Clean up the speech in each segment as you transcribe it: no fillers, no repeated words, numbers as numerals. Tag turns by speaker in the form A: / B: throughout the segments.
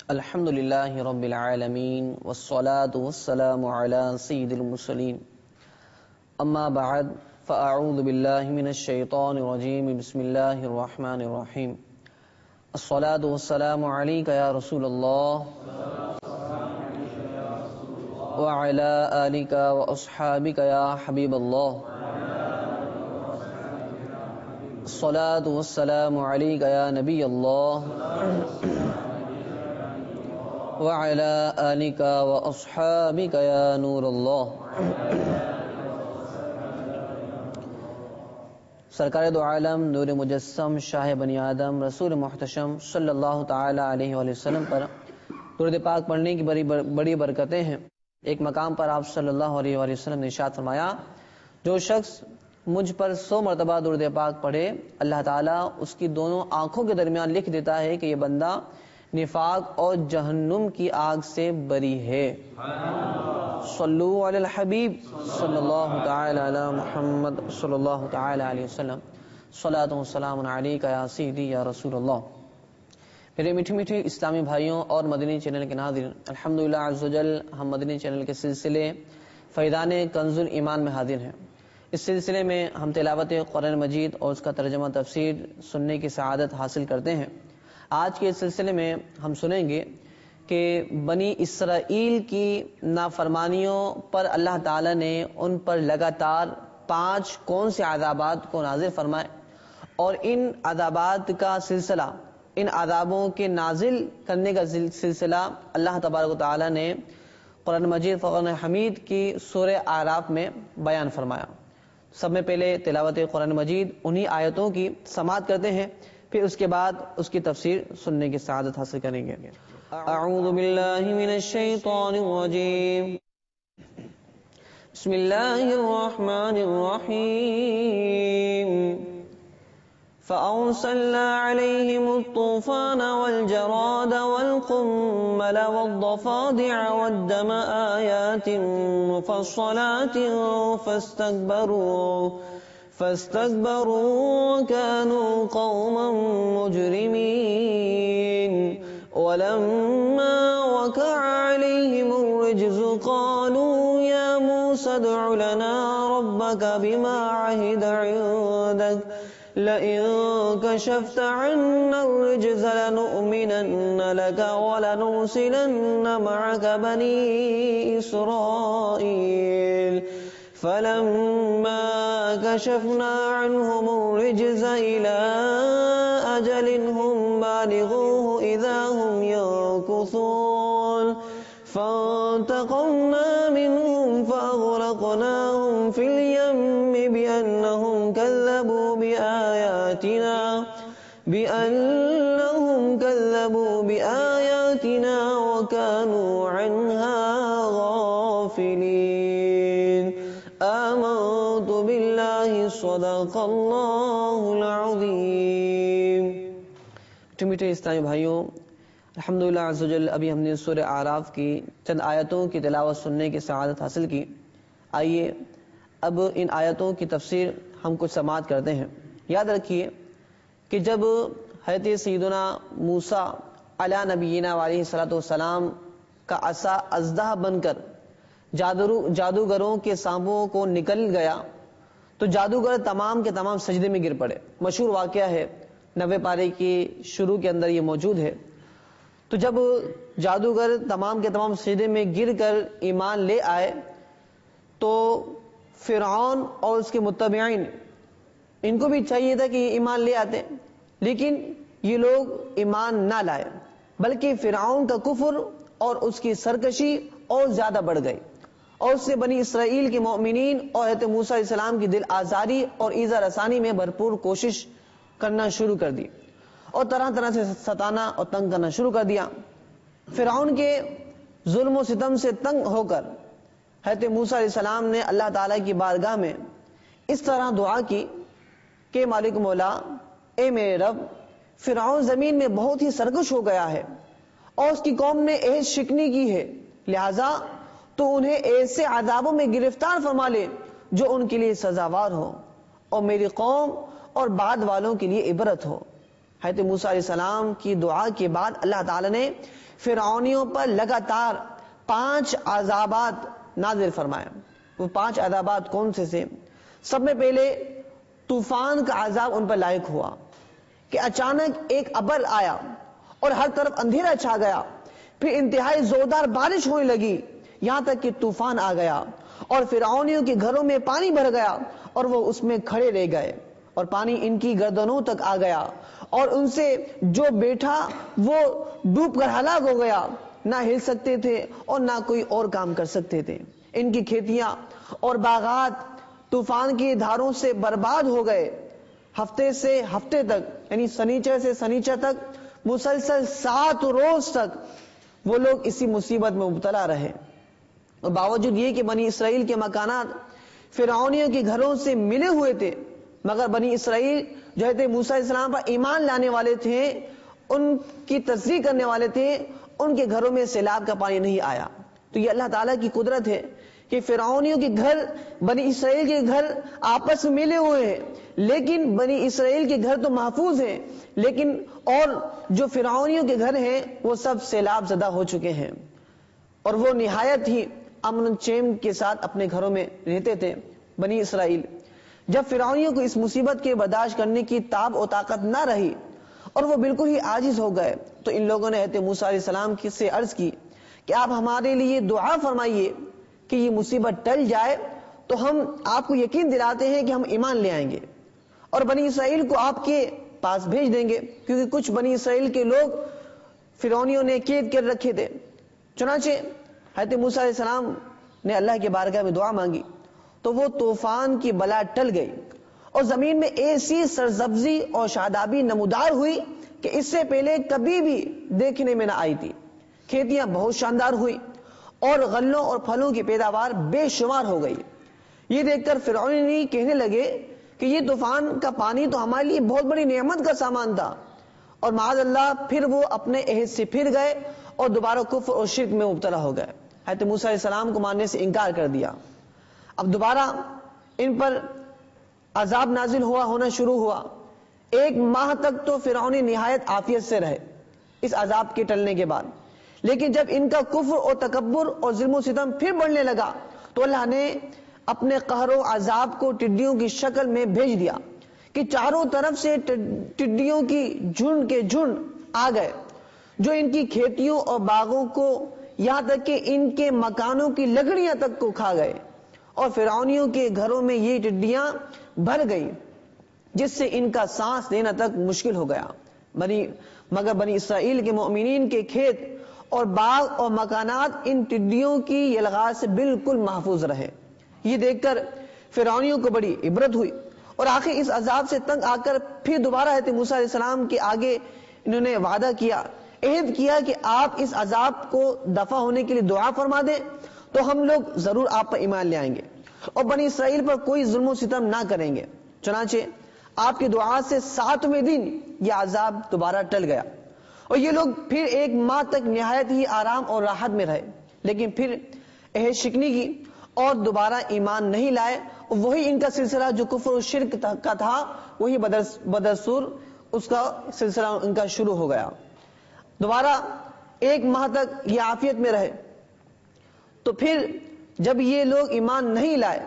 A: الحمد لله رب العالمين والصلاة والسلام على سيد المرسلين أما بعد فأعوذ بالله من الشيطان الرجيم بسم الله الرحمن الرحيم الصلاة والسلام عليك يا رسول الله وعلى آلك وأصحابك يا حبيب الله الصلاة والسلام عليك يا نبي الله وعلى آلك وأصحابك يا نور الله. سرکار دو عالم نور مجسم شاہ بنی آدم رسول محتشم صلی اللہ تعالی علیہ وآلہ وسلم پر درود پاک پڑھنے کی بڑی برکتیں ہیں. ایک مقام پر آپ صلی اللہ علیہ وآلہ وسلم نے ارشاد فرمایا، جو شخص مجھ پر 100 مرتبہ درود پاک پڑھے اللہ تعالیٰ اس کی دونوں آنکھوں کے درمیان لکھ دیتا ہے کہ یہ بندہ نفاق اور جہنم کی آگ سے بری ہے. صلو علی الحبیب صلی اللہ تعالی علی محمد صلی اللہ تعالی علیہ وسلم. صلاۃ و سلام علیک یا سیدی یا رسول اللہ. میرے میٹھے میٹھے اسلامی بھائیوں اور مدنی چینل کے ناظرین، الحمدللہ عز وجل ہم مدنی چینل کے سلسلے فیضان کنز ایمان میں حاضر ہیں. اس سلسلے میں ہم تلاوت قرآن مجید اور اس کا ترجمہ تفسیر سننے کی سعادت حاصل کرتے ہیں. آج کے اس سلسلے میں ہم سنیں گے کہ بنی اسرائیل کی نافرمانیوں پر اللہ تعالیٰ نے ان پر لگاتار 5 کون سے عذابات کو نازل فرمائے، اور ان عذابات کا سلسلہ، ان عذابوں کے نازل کرنے کا سلسلہ اللہ تبارک و تعالیٰ نے قرآن مجید فرقان حمید کی سورہ اعراف میں بیان فرمایا. سب میں پہلے تلاوت قرآن مجید انہی آیتوں کی سماعت کرتے ہیں، پھر اس کے بعد اس کی تفسیر سننے کی سعادت حاصل کریں گے. اعوذ باللہ من الشیطان الرجیم بسم اللہ الرحمن الرحیم فأرسلنا عليهم الطوفان والجراد والقمل والضفادع والدم آيات مفصلات فاستكبروا وكانوا قوما مجرمين. ولما وقع عليهم الرجز قالوا يا موسى ادع لنا ربك بما عهد عندك لئن كشفت عنا الرجز لنؤمنن لك ولنرسلن معك بني إسرائيل. فلما كشفنا عنهم الرجز إلى أجل هم بالغوه إذا هم ينكثون. فانتقمنا منهم فأغرقناهم في اليم بأنهم كذبوا بآياتنا وكانوا عنها غافلين. آمنت بالله صدق اللہ العظیم. میٹھے اسلامی بھائیوں، الحمدللہ عز وجل ابھی ہم نے سورہ اعراف کی چند آیتوں کی تلاوت سننے کی سعادت حاصل کی. آئیے اب ان آیتوں کی تفسیر ہم کچھ سماعت کرتے ہیں. یاد رکھیے کہ جب حضرت سیدنا موسیٰ علی نبینا علیہ الصلوۃ والسلام کا عصا اژدہا بن کر جادوگروں کے سانپوں کو نکل گیا تو جادوگر تمام کے تمام سجدے میں گر پڑے. مشہور واقعہ ہے، 90 پارے کی شروع کے اندر یہ موجود ہے. تو جب جادوگر تمام کے تمام سجدے میں گر کر ایمان لے آئے تو فرعون اور اس کے متبعین، ان کو بھی چاہیے تھا کہ ایمان لے آتے، لیکن یہ لوگ ایمان نہ لائے، بلکہ فرعون کا کفر اور اس کی سرکشی اور زیادہ بڑھ گئی، اور اس سے بنی اسرائیل کے مؤمنین اور حضرت موسیٰ علیہ السلام کی دل آزاری اور ایذا رسانی میں بھرپور کوشش کرنا شروع کر دی اور طرح طرح سے ستانا اور تنگ کرنا شروع کر دیا. فرعون کے ظلم و ستم سے تنگ ہو کر حضرت موسیٰ علیہ السلام نے اللہ تعالیٰ کی بارگاہ میں اس طرح دعا کی کہ مالک مولا، اے میرے رب، فرعون زمین میں بہت ہی سرکش ہو گیا ہے اور اس کی قوم نے عہد شکنی کی ہے، لہذا تو انہیں ایسے عذابوں میں گرفتار فرما لے جو ان کے لیے سزاوار ہو اور میری قوم اور بعد والوں کے لیے عبرت ہو. حضرت موسیٰ علیہ السلام کی دعا کے بعد اللہ تعالی نے فرعونیوں پر لگاتار 5 عذابات نازل فرمایا. وہ 5 عذابات کون سے تھے؟ سب میں پہلے طوفان کا عذاب ان پر لائق ہوا کہ اچانک ایک ابر آیا اور ہر طرف اندھیرا چھا گیا. پھر انتہائی زوردار بارش ہونے لگی یہاں تک کہ طوفان آ گیا اور فرعونیوں کے گھروں میں پانی بھر گیا اور وہ اس میں کھڑے رہ گئے اور پانی ان کی گردنوں تک آ گیا اور ان سے جو بیٹھا وہ ڈوب کر ہلاک ہو گیا. نہ ہل سکتے تھے اور نہ کوئی اور کام کر سکتے تھے. ان کی کھیتیاں اور باغات طوفان کی دھاروں سے برباد ہو گئے. ہفتے سے ہفتے تک یعنی سنیچر سے سنیچر تک مسلسل 7 روز تک وہ لوگ اسی مصیبت میں مبتلا رہے. اور باوجود یہ کہ بنی اسرائیل کے مکانات فرعونیوں کے گھروں سے ملے ہوئے تھے مگر بنی اسرائیل جو حضرت موسیٰ علیہ السلام پر ایمان لانے والے تھے, ان کی تصدیق کرنے والے تھے, ان کے گھروں میں سیلاب کا پانی نہیں آیا. تو یہ اللہ تعالیٰ کی قدرت ہے کہ فرعونیوں کے گھر بنی اسرائیل کے گھر آپس میں ملے ہوئے ہیں لیکن بنی اسرائیل کے گھر تو محفوظ ہیں, لیکن اور جو فرعونیوں کے گھر ہیں وہ سب سیلاب زدہ ہو چکے ہیں اور وہ نہایت ہی امن چین کے ساتھ اپنے گھروں میں رہتے تھے. بنی اسرائیل جب فرعونیوں کو اس مصیبت کے برداشت کرنے کی تاب و طاقت نہ رہی اور وہ بالکل ہی عاجز ہو گئے تو ان لوگوں نے حضرت موسیٰ علیہ السلام سے عرض کی کہ آپ ہمارے لیے دعا فرمائیے کہ یہ مصیبت ٹل جائے تو ہم آپ کو یقین دلاتے ہیں کہ ہم ایمان لے آئیں گے اور بنی اسرائیل کو آپ کے پاس بھیج دیں گے, کیونکہ کچھ بنی اسرائیل کے لوگ فرعونیوں نے قید کر رکھے تھے. چنانچہ حضرت موسیٰ علیہ السلام نے اللہ کے بارگاہ میں دعا مانگی تو وہ طوفان کی بلا ٹل گئی اور زمین میں ایسی سرسبزی اور شادابی نمودار ہوئی کہ اس سے پہلے کبھی بھی دیکھنے میں نہ آئی تھی. کھیتیاں بہت شاندار ہوئی اور غلوں اور پھلوں کی پیداوار بے شمار ہو گئی. یہ دیکھ کر فرعونی کہنے لگے کہ یہ طوفان کا پانی تو ہمارے لیے بہت بڑی نعمت کا سامان تھا, اور معاذ اللہ پھر وہ اپنے عہد سے پھر گئے اور دوبارہ کفر اور شرک میں مبتلا ہو گئے. حضرت موسیٰ علیہ السلام کو ماننے سے انکار کر دیا. اب دوبارہ ان پر عذاب نازل ہونا شروع ہوا. 1 ماہ تک تو فرعونی نہایت عافیت سے رہے اس عذاب کے ٹلنے کے بعد, لیکن جب ان کا کفر اور تکبر اور ظلم و ستم پھر بڑھنے لگا تو اللہ نے اپنے قہر و عذاب کو ٹڈیوں کی شکل میں بھیج دیا کہ چاروں طرف سے ٹڈیوں کی جھنڈ کے جھنڈ آ گئے جو ان کی کھیتیوں اور باغوں کو یہاں تک کہ ان کے مکانوں کی لکڑیاں تک کو کھا گئے اور فرعونیوں کے گھروں میں یہ ٹڈیاں بھر گئی جس سے ان کا سانس لینا تک مشکل ہو گیا. مگر بنی اسرائیل کے مؤمنین کے کھیت اور باغ اور مکانات ان ٹڈیوں کی یلغار سے بالکل محفوظ رہے. یہ دیکھ کر فرعونیوں کو بڑی عبرت ہوئی اور آخر اس عذاب سے تنگ آ کر پھر دوبارہ حضرت موسیٰ علیہ السلام کے آگے انہوں نے وعدہ کیا, عہد کیا کہ آپ اس عذاب کو دفع ہونے کے لیے دعا فرما دیں تو ہم لوگ ضرور آپ پر ایمان لے آئیں گے اور بنی اسرائیل پر کوئی ظلم و ستم نہ کریں گے. چنانچہ آپ کی دعا سے 7ویں دن یہ عذاب دوبارہ ٹل گیا اور یہ لوگ پھر 1 ماہ تک نہایت ہی آرام اور راحت میں رہے, لیکن پھر عہد شکنی کی اور دوبارہ ایمان نہیں لائے. وہی ان کا سلسلہ جو کفر و شرک کا تھا وہی بدستور اس کا سلسلہ ان کا شروع ہو گیا. دوبارہ 1 ماہ تک یہ عافیت میں رہے تو پھر جب یہ لوگ ایمان نہیں لائے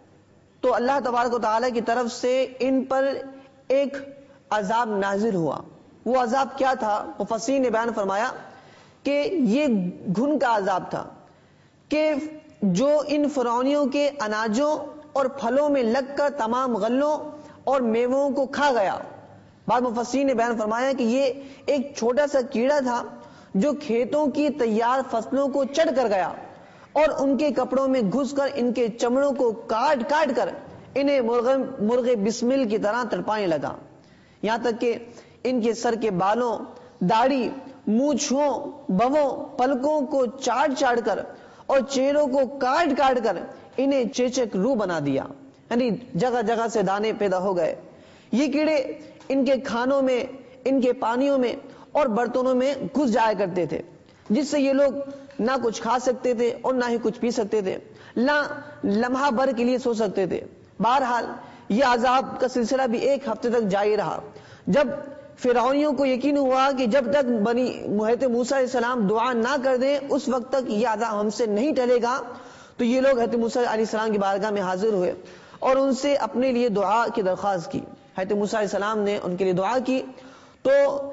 A: تو اللہ تبارک و تعالیٰ کی طرف سے ان پر ایک عذاب نازل ہوا. وہ عذاب کیا تھا؟ مفسرین نے بیان فرمایا کہ یہ گھن کا عذاب تھا کہ جو ان فرعونیوں کے اناجوں اور پھلوں میں لگ کر تمام غلوں اور میووں کو کھا گیا. بعض مفسرین نے بیان فرمایا کہ یہ ایک چھوٹا سا کیڑا تھا جو کھیتوں کی تیار فصلوں کو چڑھ کر گیا اور ان کے کپڑوں میں گھس کر ان کے چمڑوں کو کاٹ کاٹ کر انہیں مرغ بسمل کی طرح تڑپانے لگا, یہاں تک کہ ان کے سر کے بالوں, داڑھی, مونچھوں, بووں, پلکوں کو چاٹ چاٹ کر اور چہروں کو کاٹ کاٹ کر انہیں چیچک روح بنا دیا. یعنی جگہ جگہ سے دانے پیدا ہو گئے. یہ کیڑے ان کے کھانوں میں, ان کے پانیوں میں اور برتنوں میں گھس جایا کرتے تھے جس سے یہ لوگ نہ کچھ کھا سکتے تھے اور نہ ہی کچھ پی سکتے تھے, نہ لمحہ بھر کے لیے سو سکتے تھے. بہرحال یہ عذاب کا سلسلہ بھی 1 ہفتے تک جاری رہا. جب فرعونیوں کو یقین ہوا کہ جب تک حضرت موسیٰ علیہ السلام دعا نہ کر دیں اس وقت تک یہ عذاب ہم سے نہیں ٹلے گا. تو یہ لوگ حضرت موسیٰ علیہ السلام کی بارگاہ میں حاضر ہوئے اور ان سے اپنے لیے دعا کی درخواست کی. حضرت موسیٰ علیہ السلام نے ان کے لیے دعا کی تو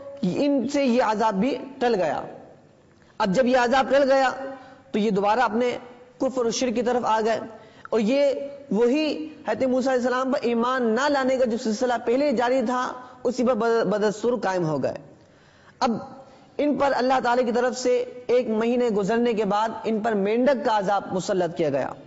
A: ان سے یہ عذاب بھی ٹل گیا. اب جب یہ عذاب ٹل گیا تو یہ دوبارہ اپنے کفر و شرک کی طرف آ گئے اور یہ وہی حضرت موسیٰ علیہ السلام پر ایمان نہ لانے کا جو سلسلہ پہلے جاری تھا اسی پر بدستور قائم ہو گئے. اب ان پر اللہ تعالی کی طرف سے 1 مہینے گزرنے کے بعد ان پر مینڈک کا عذاب مسلط کیا گیا.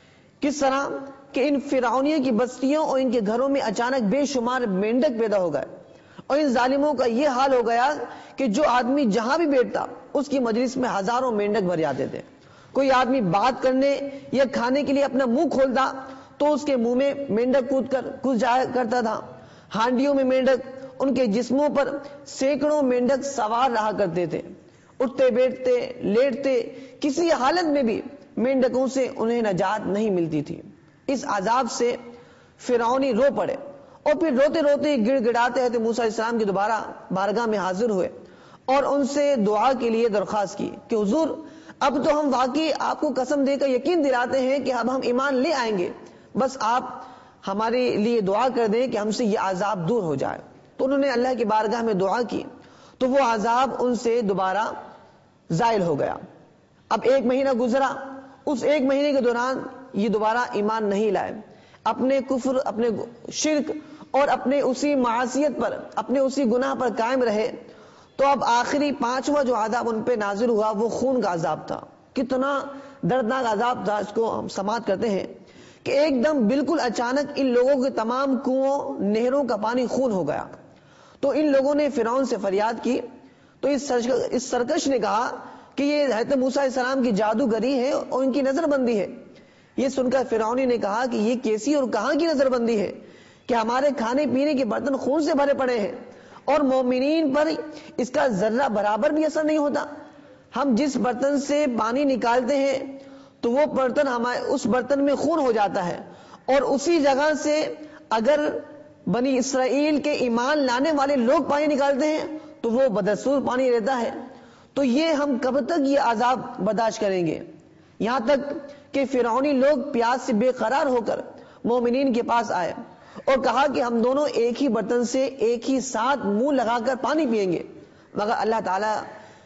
A: کس طرح کہ ان فرعونیوں کی بستیوں اور ان کے گھروں میں اچانک بے شمار مینڈک پیدا ہو گئے اور ان ظالموں کا یہ حال ہو گیا کہ جو آدمی جہاں بھی بیٹھتا اس کی مجلس میں ہزاروں مینڈک بھر جاتے تھے. کوئی آدمی بات کرنے یا کھانے کے لیے اپنا منہ کھولتا تو اس کے منہ میں مینڈک کود جایا کرتا تھا. ہانڈیوں میں مینڈک، ان کے جسموں پر سینکڑوں مینڈک سوار رہا کرتے تھے. اٹھتے بیٹھتے لیٹتے کسی حالت میں بھی مینڈکوں سے انہیں نجات نہیں ملتی تھی. اس عذاب سے فرعونی رو پڑے اور پھر روتے روتے گڑ گڑاتے حضرت موسیٰ علیہ السلام کی دوبارہ بارگاہ میں حاضر ہوئے اور ان سے دعا کے لیے درخواست کی کہ حضور اب تو ہم واقعی آپ کو قسم دے کر یقین دلاتے ہیں کہ اب ہم ایمان لے آئیں گے، بس آپ ہمارے لیے دعا کر دیں کہ ہم سے یہ عذاب دور ہو جائے. تو انہوں نے اللہ کی بارگاہ میں دعا کی تو وہ عذاب ان سے دوبارہ زائل ہو گیا. اب 1 مہینہ گزرا، اس 1 مہینے کے دوران یہ دوبارہ ایمان نہیں لائے، اپنے کفر، اپنے شرک اور اپنے اسی معصیت پر، اپنے اسی گناہ پر قائم رہے. تو اب آخری 5واں جو عذاب ان پہ نازل ہوا وہ خون کا عذاب تھا. کتنا دردناک عذاب تھا اس کو ہم سماعت کرتے ہیں کہ ایک دم بالکل اچانک ان لوگوں کے تمام کنووں نہروں کا پانی خون ہو گیا. تو ان لوگوں نے فرعون سے فریاد کی تو اس سرکش نے کہا کہ یہ حضرت موسیٰ علیہ السلام کی جادوگری ہے اور ان کی نظر بندی ہے. یہ سن کر فرعونی نے کہا کہ یہ کیسی اور کہاں کی نظر بندی ہے کہ ہمارے کھانے پینے کے برتن خون سے بھرے پڑے ہیں اور مومنین پر اس کا ذرہ برابر بھی اثر نہیں ہوتا. ہم جس برتن سے پانی نکالتے ہیں تو وہ برتن اس برتن میں خون ہو جاتا ہے اور اسی جگہ سے اگر بنی اسرائیل کے ایمان لانے والے لوگ پانی نکالتے ہیں تو وہ بدستور پانی رہتا ہے. تو یہ ہم کب تک یہ عذاب برداشت کریں گے؟ یہاں تک کہ فرعونی لوگ پیاس سے بے قرار ہو کر مومنین کے پاس آئے اور کہا کہ ہم دونوں ایک ہی برتن سے ایک ہی ساتھ منہ لگا کر پانی پیئیں گے. مگر اللہ تعالی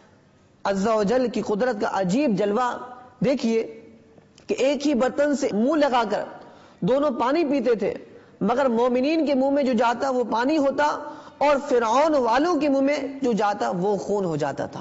A: عز و جل کی قدرت کا عجیب جلوہ دیکھیے کہ ایک ہی برتن سے منہ لگا کر دونوں پانی پیتے تھے مگر مومنین کے منہ میں جو جاتا وہ پانی ہوتا اور فرعون والوں کے منہ میں جو جاتا وہ خون ہو جاتا تھا.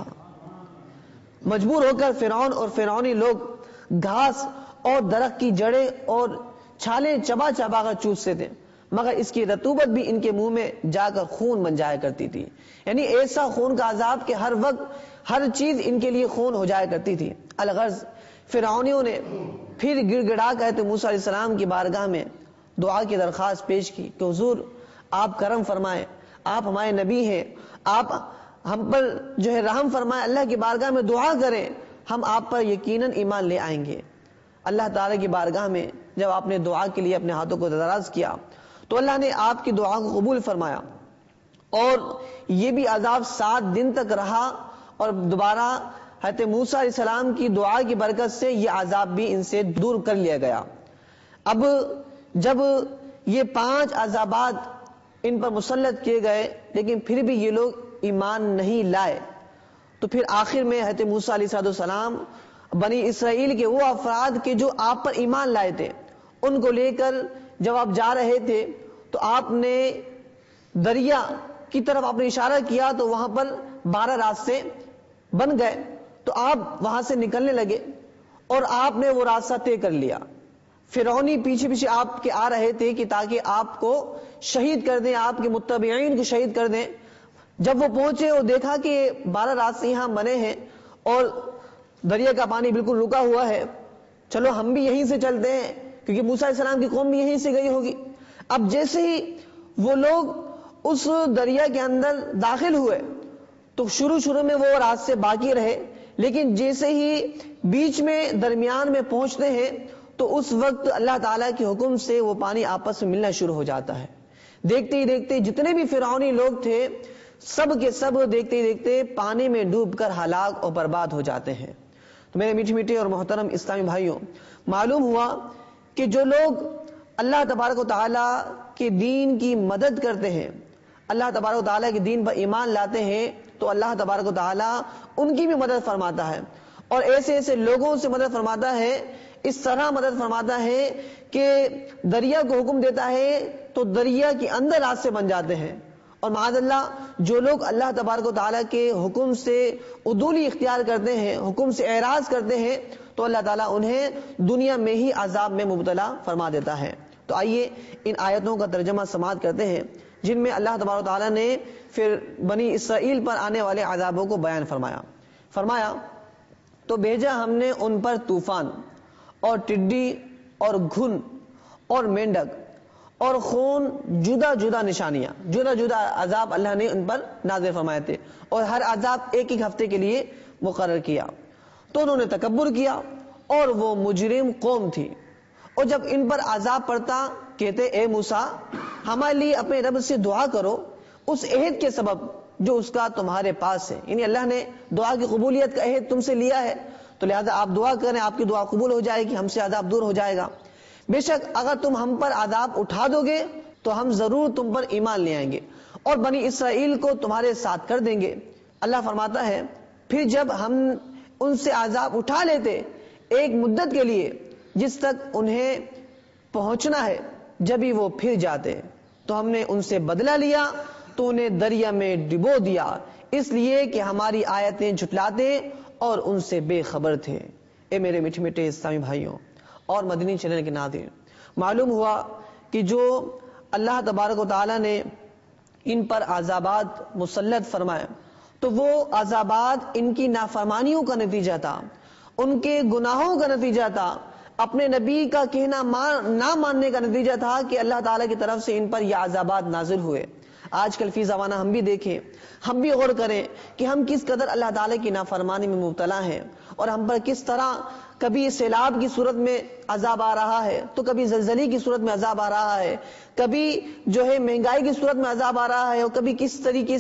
A: مجبور ہو کر فرعون اور فرعونی لوگ گھاس اور درخت کی جڑیں اور چھالیں چبا چبا کر چوستے تھے مگر اس کی رطوبت بھی ان کے منہ میں جا کر خون بن جایا کرتی تھی. یعنی ایسا خون کا عذاب کہ ہر وقت ہر چیز ان کے لیے خون ہو جایا کرتی تھی. الغرض فرعونیوں نے پھر گڑ گڑا کر موسیٰ علیہ السلام کی بارگاہ میں دعا کی درخواست پیش کی کہ حضور آپ کرم فرمائیں، آپ ہمارے نبی ہیں، آپ ہم پر جو ہے رحم فرمائیں، اللہ کی بارگاہ میں دعا کریں، ہم آپ پر یقیناً ایمان لے آئیں گے. اللہ تعالیٰ کی بارگاہ میں جب آپ نے دعا کے لیے اپنے ہاتھوں کو دراز کیا تو اللہ نے آپ کی دعا کو قبول فرمایا اور یہ بھی عذاب 7 دن تک رہا اور دوبارہ حضرت موسیٰ علیہ السلام کی دعا کی برکت سے یہ عذاب بھی ان سے دور کر لیا گیا. اب جب یہ 5 عذابات ان پر مسلط کیے گئے لیکن پھر بھی یہ لوگ ایمان نہیں لائے تو پھر آخر میں حضرت موسیٰ علیہ السلام بنی اسرائیل کے وہ افراد کے جو آپ پر ایمان لائے تھے ان کو لے کر جب آپ جا رہے تھے تو آپ نے دریا کی طرف آپ نے اشارہ کیا تو وہاں پر 12 راستے بن گئے تو آپ وہاں سے نکلنے لگے اور آپ نے وہ راستہ طے کر لیا. فرعونی پیچھے پیچھے آپ کے آ رہے تھے کہ تاکہ آپ کو شہید کر دیں، آپ کے متبعین کو شہید کر دیں. جب وہ پہنچے اور دیکھا کہ 12 راستے یہاں بنے ہیں اور دریا کا پانی بالکل رکا ہوا ہے، چلو ہم بھی یہیں سے چلتے ہیں کیونکہ موسیٰ علیہ السلام کی قوم بھی یہیں سے گئی ہوگی. اب جیسے ہی وہ لوگ اس دریا کے اندر داخل ہوئے تو شروع میں وہ راستے باقی رہے لیکن جیسے ہی بیچ میں درمیان میں پہنچتے ہیں تو اس وقت اللہ تعالیٰ کے حکم سے وہ پانی آپس میں ملنا شروع ہو جاتا ہے. دیکھتے ہی دیکھتے جتنے بھی فرعونی لوگ تھے سب کے سب دیکھتے دیکھتے پانی میں ڈوب کر ہلاک اور برباد ہو جاتے ہیں۔ تو میرے میٹھے میٹھے اور محترم اسلامی بھائیوں، معلوم ہوا کہ جو لوگ اللہ تبارک و تعالیٰ کے دین کی مدد کرتے ہیں، اللہ تبارک و تعالیٰ کے دین پر ایمان لاتے ہیں، تو اللہ تبارک و تعالیٰ ان کی بھی مدد فرماتا ہے، اور ایسے ایسے لوگوں سے مدد فرماتا ہے، اس طرح مدد فرماتا ہے کہ دریا کو حکم دیتا ہے تو دریا کے اندر راستے بن جاتے ہیں۔ اور معاذ اللہ جو لوگ اللہ تبارک و تعالیٰ کے حکم سے عدولی اختیار کرتے ہیں، حکم سے اعراض کرتے ہیں، تو اللہ تعالیٰ انہیں دنیا میں ہی عذاب میں مبتلا فرما دیتا ہے۔ تو آئیے ان آیتوں کا ترجمہ سماعت کرتے ہیں جن میں اللہ تبارک و تعالیٰ نے پھر بنی اسرائیل پر آنے والے عذابوں کو بیان فرمایا تو بھیجا ہم نے ان پر طوفان اور ٹڈی اور گھن اور مینڈک اور خون، جدا جدا نشانیاں، جدا جدا عذاب اللہ نے ان پر نازل فرمائے تھے، اور ہر عذاب ایک ایک ہفتے کے لیے مقرر کیا۔ تو انہوں نے تکبر کیا اور وہ مجرم قوم تھی، اور جب ان پر عذاب پڑتا کہتے اے موسیٰ ہمارے لیے اپنے رب سے دعا کرو اس عہد کے سبب جو اس کا تمہارے پاس ہے، یعنی اللہ نے دعا کی قبولیت کا عہد تم سے لیا ہے، تو لہذا آپ دعا کریں، آپ کی دعا قبول ہو جائے گی، ہم سے عذاب دور ہو جائے گا۔ بے شک اگر تم ہم پر عذاب اٹھا دو گے تو ہم ضرور تم پر ایمان لے آئیں گے اور بنی اسرائیل کو تمہارے ساتھ کر دیں گے۔ اللہ فرماتا ہے پھر جب ہم ان سے عذاب اٹھا لیتے ایک مدت کے لیے جس تک انہیں پہنچنا ہے، جب ہی وہ پھر جاتے تو ہم نے ان سے بدلہ لیا تو انہیں دریا میں ڈبو دیا، اس لیے کہ ہماری آیتیں جھٹلاتے اور ان سے بے خبر تھے۔ اے میرے میٹھے میٹھے اسلامی بھائیوں اور مدنی چینل کے ناظرین، معلوم ہوا کہ جو اللہ تبارک و تعالیٰ نے ان پر عذابات مسلط فرمائے تو وہ عذابات ان کی نافرمانیوں کا نتیجہ تھا، ان کے گناہوں کا نتیجہ تھا، اپنے نبی کا کہنا نہ ماننے کا نتیجہ تھا کہ اللہ تعالیٰ کی طرف سے ان پر یہ عذابات نازل ہوئے۔ آج کل فی زمانہ ہم بھی دیکھیں، ہم بھی غور کریں کہ ہم کس قدر اللہ تعالیٰ کی نافرمانی میں مبتلا ہیں، اور ہم پر کس طرح کبھی سیلاب کی صورت میں عذاب آ رہا ہے تو کبھی زلزلے کی صورت میں عذاب آ رہا ہے، کبھی جو ہے مہنگائی کی صورت میں عذاب آ رہا ہے، اور کبھی کس طریقے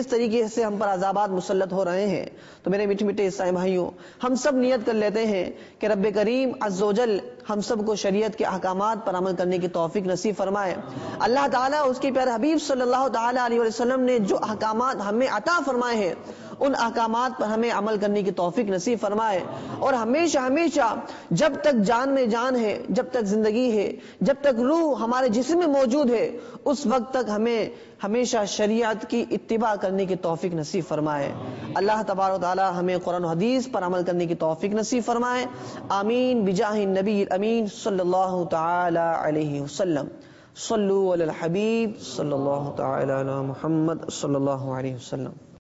A: سے ہم پر عذابات مسلط ہو رہے ہیں۔ تو میرے میٹھے میٹھے اسلامی بھائیوں، ہم سب نیت کر لیتے ہیں کہ رب کریم عز و جل ہم سب کو شریعت کے احکامات پر عمل کرنے کی توفیق نصیب فرمائے۔ اللہ تعالیٰ اس کے پیارے حبیب صلی اللہ تعالیٰ علیہ وسلم نے جو احکامات ہمیں عطا فرمائے ہیں ان احکامات پر ہمیں عمل کرنے کی توفیق نصیب فرمائے، اور ہمیشہ ہمیشہ جب تک جان میں جان ہے، جب تک زندگی ہے، جب تک روح ہمارے جسم میں موجود ہے، اس وقت تک ہمیں ہمیشہ شریعت کی اتباع کرنے کی توفیق نصیب فرمائے۔ اللہ تبارک و تعالی ہمیں قرآن و حدیث پر عمل کرنے کی توفیق نصیب فرمائے۔ آمین بجاہ النبی الامین صلی اللہ تعالی علیہ وسلم۔ صلو علی الحبیب صلی اللہ تعالی علی محمد صلی اللہ علیہ وسلم۔